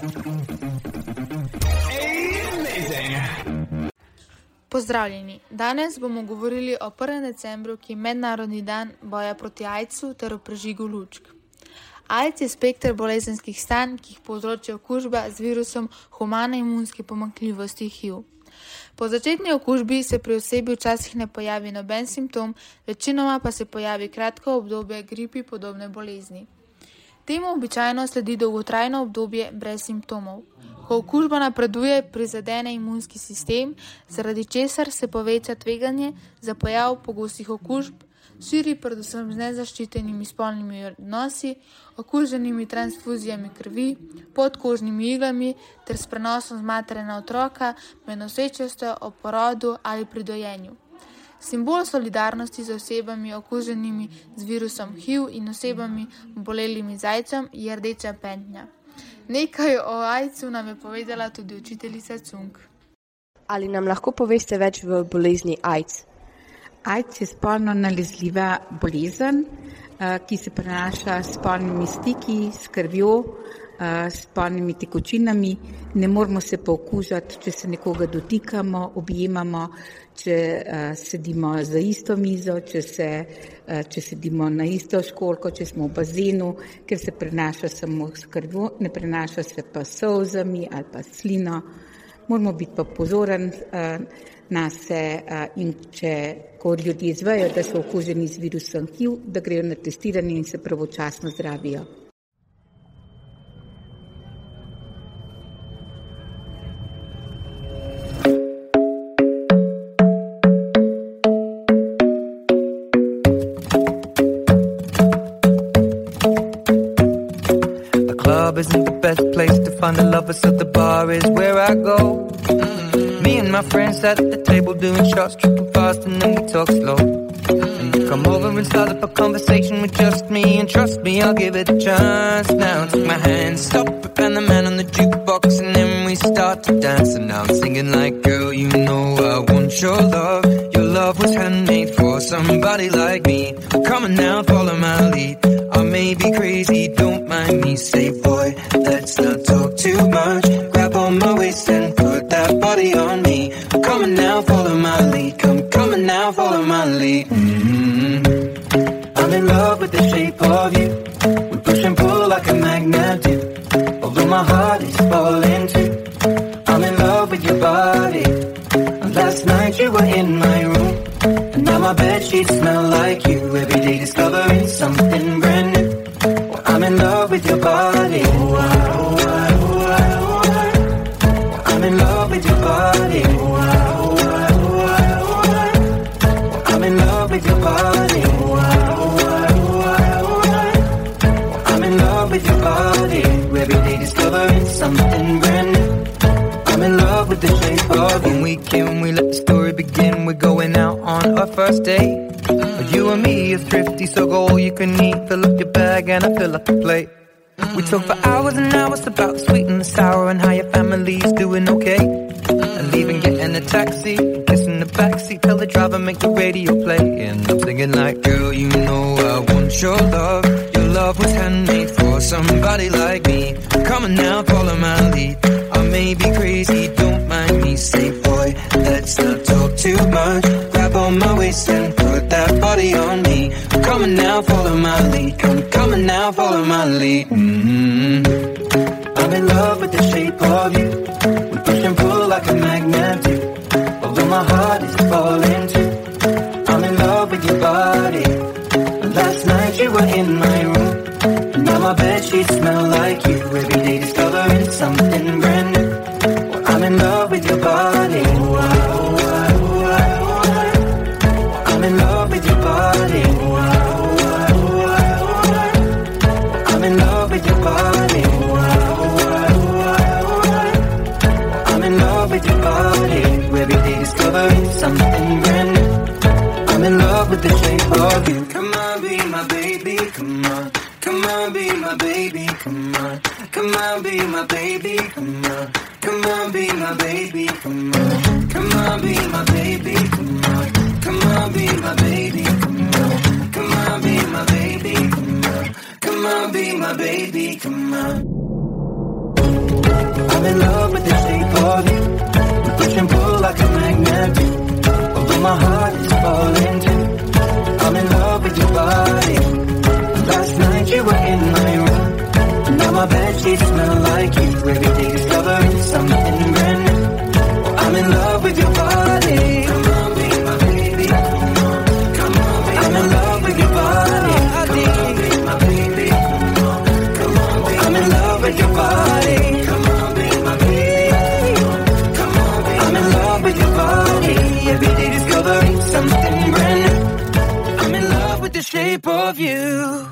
Pozdravljeni! Danes bomo govorili o 1. decembru, ki je mednarodni dan boja proti AIDS-u ter o prežigu lučk. AIDS je spekter bolezenskih stanj, ki jih povzroča okužba z virusom humane imunske pomanjkljivosti HIV. Po začetni okužbi se pri osebi včasih ne pojavi noben simptom, večinoma pa se pojavi kratko obdobje gripi podobne bolezni. Temu običajno sledi dolgotrajno obdobje brez simptomov. Ko okužba napreduje, prizadene imunski sistem, zaradi česar se poveča tveganje za pojav pogostih okužb, širi predvsem z nezaščitenimi spolnimi odnosi, okuženimi transfuzijami krvi, podkožnimi iglami ter s prenosom z matere na otroka, med nosečnostjo, ob porodu ali pri dojenju. Simbol solidarnosti z osebami okuženimi z virusom HIV in osebami obolelimi z AIDS-om je rdeča pentlja. Nekaj o AIDS-u nam je povedala tudi učiteljica Cunk. Ali nam lahko poveste več v bolezni AIDS? AIDS je spolno nalezljiva bolezen, ki se prenaša s spolnimi stiki, s krvjo, s spolnimi tekočinami. Ne moramo se pa okužati, če se nekoga dotikamo, objemamo, če sedimo za isto mizo, če sedimo na isto školjko, če smo v bazenu, ker se prenaša samo s krvjo, ne prenaša se pa s solzami ali pa slino. Moramo biti pa pozoren nase in ko ljudje izvejo, da so okuženi z virusom HIV, da grejo na testiranje in se pravočasno zdravijo. Isn't the best place to find a lover, so the bar is where I go. Me and my friends sat at the table doing shots, tripping fast, and then we talk slow. And you come over and start up a conversation with just me, and trust me, I'll give it a chance. Now take my hand, stop it, and the man on the jukebox, and then we start to dance. And now I'm singing like, girl, you know I want your love. Your love was handmade for somebody like me. Come on now, follow my lead. I may be crazy, don't mind me. Say, boy, let's not talk too much. Grab on my waist and put that body on me. Come on now, follow my lead. Come on now, follow my lead. I'm in love with the shape of you. We push and pull like a magnet do. Although my heart is falling too. I'm in love with your body. Last night you were in my room, and now my bedsheets smell like you. Every day discovering something brand new. Well, I'm in love with your body. I'm in love with your body. I'm in love with your body. I'm in love with your body. Every day discovering something brand new. I'm in love with the shape of you. When we came, we let the story begin. We're going out on our first date. You and me are thrifty, so go all you can eat. Fill up your bag and I fill up the plate. We talk for hours and hours about the sweet and the sour and how your family's doing okay. And leaving, getting a taxi, kissing the backseat, tell the driver make the radio play. And I'm singing like, girl, you know I want your love. Your love was handmade for somebody like me. Come on now, follow my lead. I may be crazy, don't mind me. Say, boy, let's not talk too much. Grab on my waist and put that body on me. Come on now, follow my lead. Come on now, follow my lead. I'm in love with the shape of you. We push and pull like a magnet do. Although my heart is falling too. I'm in love with your body. Last night you were in my room, and now my bedsheets smell like you. Every day discovering something brand new. Well, I'm in love with your body. I'm in love with your body. I'm in love with your body. I'm in love with your body. Every day discovering something brand new. I'm in love with the shape of you. Come on, be my baby, come on. Come on, be my baby, come on. Come on, be my baby, come on. Come on, be my baby, come on. Come on, be my baby, come on. Come on, be my baby, come on. Come on, be my baby, come on. Come on, be my baby, come on. I'm in love with the shape of you. We push and pull like a magnet do. Although my heart is falling too. I'm in love with your body. Last night you were in my room. Now my bedsheets smell like you. Every day discovering something brand new. I'm in love with your body. Come on, be my baby. Come on, come on, be I'm in love with your body. Come on, be my baby. Come on, come on, be I'm in love with your body. Come on, be my baby. Come on, be I'm in love with your body. Every day discovering something brand new. I'm in love with the shape of you.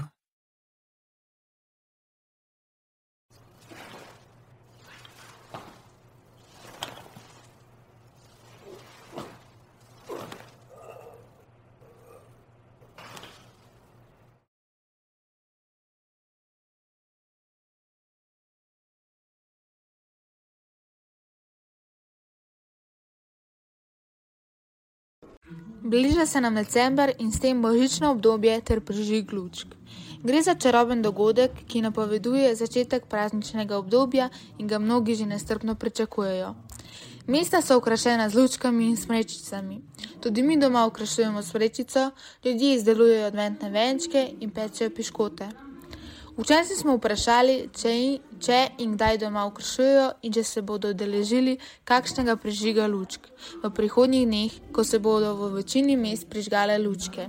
Bliža se nam december in s tem božično obdobje ter prižig lučk. Gre za čaroben dogodek, ki napoveduje začetek prazničnega obdobja in ga mnogi že nestrpno pričakujejo. Mesta so okrašena z lučkami in smrečicami. Tudi mi doma okrašujemo smrečico, ljudje izdelujejo adventne venčke in pečejo piškote. Včasih smo vprašali, če in kdaj doma okrašujejo in če se bodo udeležili kakšnega prižiga lučk v prihodnjih dneh, ko se bodo v večini mest prižgale lučke.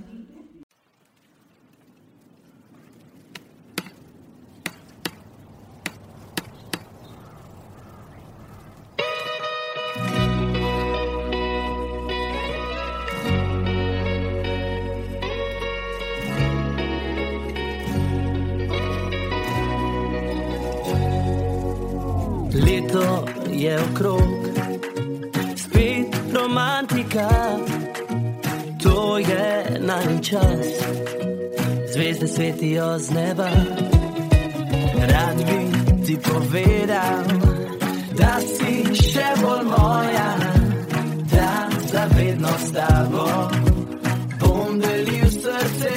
Leto je okrog, spet romantika, to je najin čas, zvezde svetijo z neba. Rad bi ti povedal, da si še bolj moja, da zavedno s tabo bom delil srce.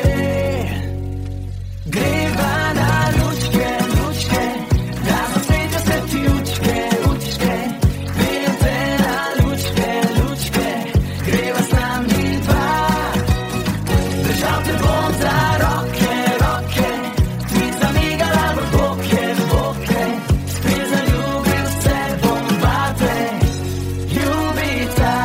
Greva na lučke, lučke, da zasvetijo se ti lučke, lučke. Peljem te na lučke, lučke, greva s nami dva. Držal te bom za roke, roke, ti zamigala v boke, boke. Spet zaljubil se bom vate, ljubita.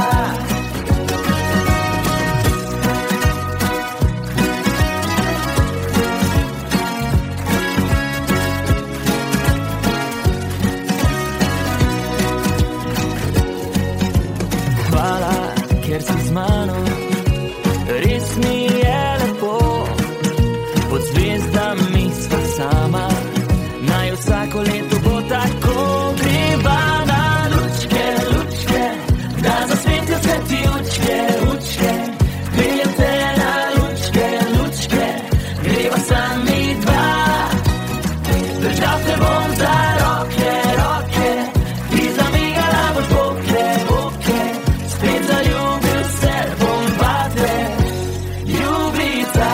Hvala, ker si z mano, res mi je lepo. Pod zvezdami sva sama, naj vsako leto bo tako. Greva na lučke, lučke, da zasvetijo se ti lučke, lučke. Peljem te na lučke, lučke, greva sami dva. Držal te bom za roke, roke, ti zamigala boš boke, boke. Spet zaljubil se bom vate, ljubica.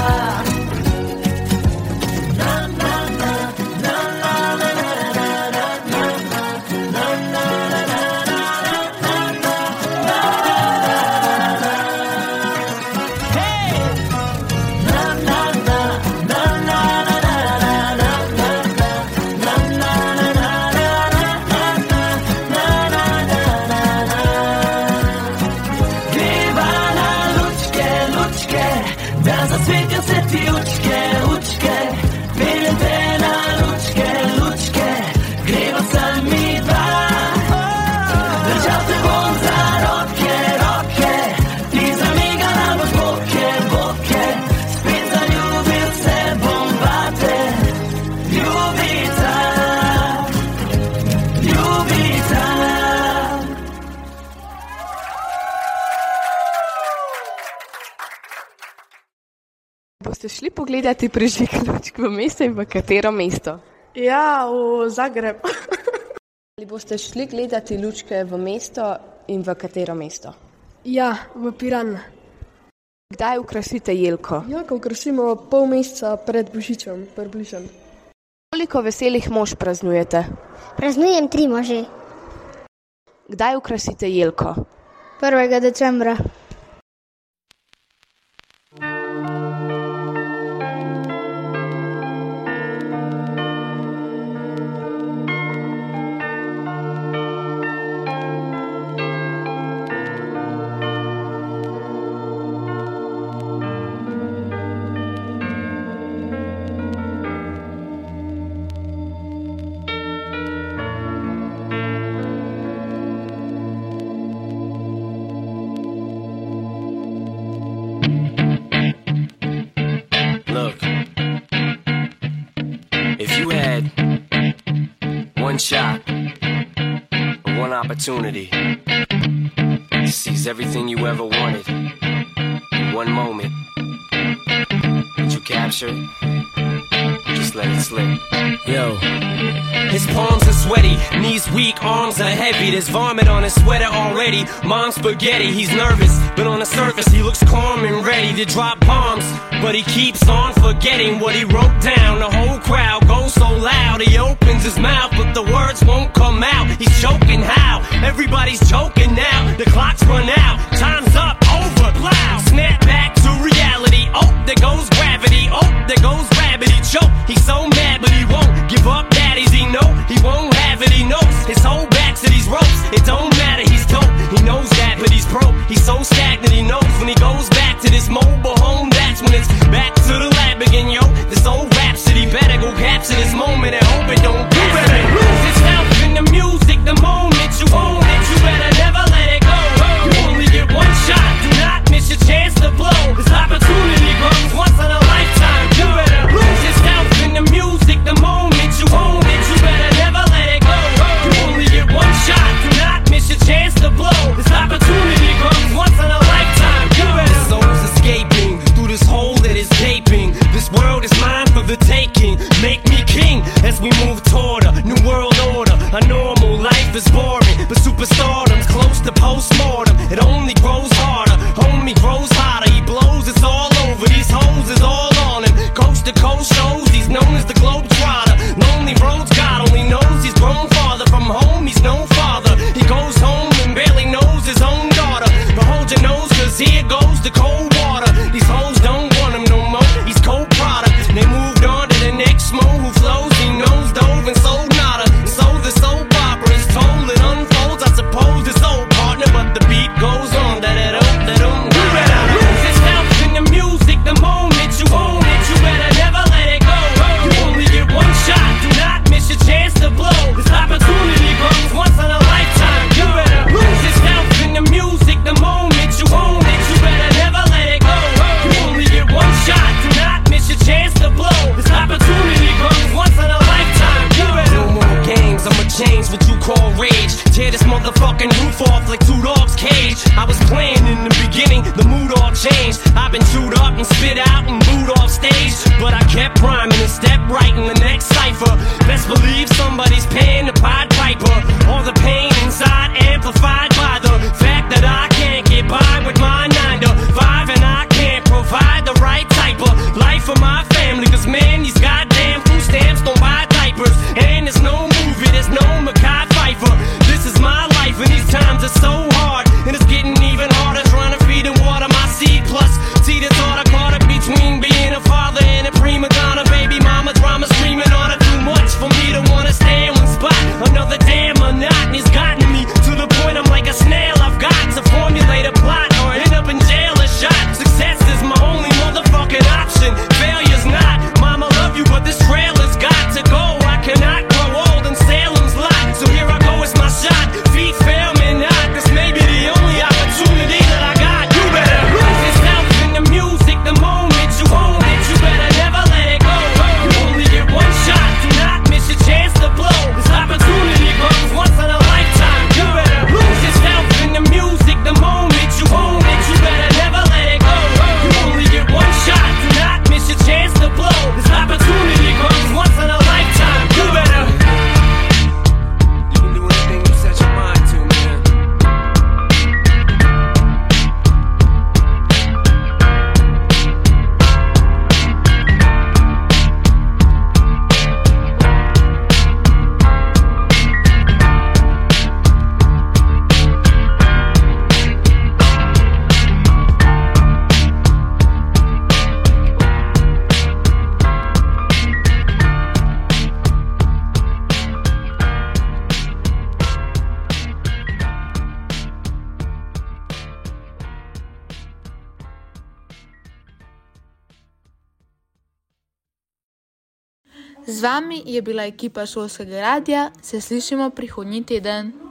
Na, na, na, na, na, na, na, na, na, na, na, na, na, na, na. Hey! Na, na, na, na, na, na, na, na, na, na, na, na, greva na lučke, lučke, da zasvetijo se ti lučke, lučke. Peljem te na lučke, lučke, greva sami dva. Držal te bom za roke, roke, ti zamigala boš boke, boke. Spet zaljubil se bom vate, ljubica, ljubica. Boste šli pogledati prižig lučk v mesto in v katero mesto? Ja, v Zagreb. Ali boste šli gledati lučke v mesto in v katero mesto? Ja, v Piran. Kdaj okrasite jelko? Ja, ko krasimo pol meseca pred Božičem, približno. Koliko veselih mož praznujete? Praznujem 3 može. Kdaj ukrasite jelko? 1. decembra. One shot, one opportunity to seize everything you ever wanted in one moment. Did you capture it? Just let it slip. Yo. His palms are sweaty, knees weak, arms are heavy. There's vomit on his sweater already. Mom's spaghetti, he's nervous, but on the surface he looks calm and ready to drop bombs. But he keeps on forgetting what he wrote down. The whole crowd goes so loud, he opens his mouth, but the words won't come out. He's choking how? Everybody's choking now. The clock's run out, time's up, over, loud. Snap back to reality. Oh, there goes gravity. Oh, there goes rabbit. He choke. He's so mad, but he won't give up. Daddies, he know he won't have it. He knows his whole back to these ropes. It don't matter. He's dope. He knows that, but he's broke. He's so stagnant. He knows when he goes back to this mobile home, that's when it's back to the lab again, yo. This old rhapsody better go capture this moment and hope it don't pass. You better lose yourself in the music the moment you own it. You better never let it go. You only get one shot. Do not miss your chance to blow. This opportunity comes once in a lifetime. You better lose yourself in the music the moment you own it. You better never let it go. You only get one shot. Do not miss your chance to blow. This opportunity comes once in a lifetime. You better. The soul's escaping through this hole that is gaping. This world is mine for the taking. Make me king as we move toward a new world order. A normal life is boring, but superstardom's close to postmortem. It only grows harder, homie grows hotter. He blows, it's all over. These hoes is all on him. Coast to coast shows, he's known as the Globetrotter. Lonely roads, God only knows he's grown farther from home. He's no father. He goes home and barely knows his own daughter. But hold your nose, cause here goes the cold water. These hoes don't want him no more. He's cold product. They moved on to the next mo who flows. He knows dove and sold nada. So the soap opera is told, it unfolds. I suppose it's old partner, but the beat goes on. You better lose yourself in the music the moment you own it. You better never let it go. You only get one shot. Do not miss your chance to blow. This opportunity comes once in a lifetime. You better lose yourself in the music the moment you own it. You better never let it go. You only get one shot. Do not miss your chance to blow. This opportunity comes once in a lifetime. You better. No more games. I'ma change what you call rage. Tear this motherfucking roof off like two dogs' cage. I was playing in the beginning, the mood all changed. I've been chewed up and spit out and booed off stage, but I kept rhyming and stepped right in the next cipher. Best believe somebody's paying the Pied Piper. All the pain inside amplified by the fact that I can't get by with my 9 to 5, and I can't provide the right type of life for my family. Cause man, these goddamn food stamps don't buy diapers, and there's no movie, there's no Mackay Pfeiffer. This is my life and these times are so hard, and it's getting even harder trying to feed and water my seed. Plus, see the thought I caught up between being a father and a prima donna. Baby mama drama screaming on her too much for me to wanna stay in one spot. Z vami je bila ekipa Šolskega radia, se slišimo prihodnji teden.